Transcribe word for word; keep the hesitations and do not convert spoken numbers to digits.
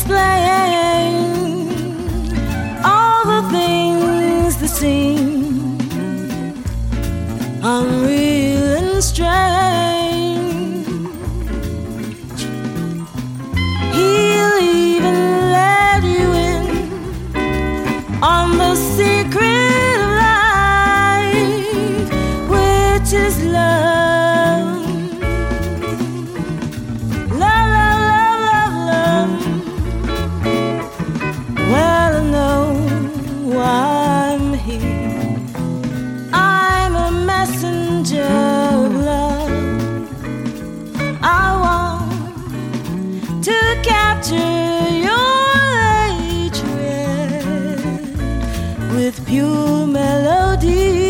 explain all the things that seem unreal and strange. He'll even let you in on the secret of life, which is love. Love, love, love, love, love. Well, I know I'm here. I'm a messenger of love. I want to capture your hatred with pure melody.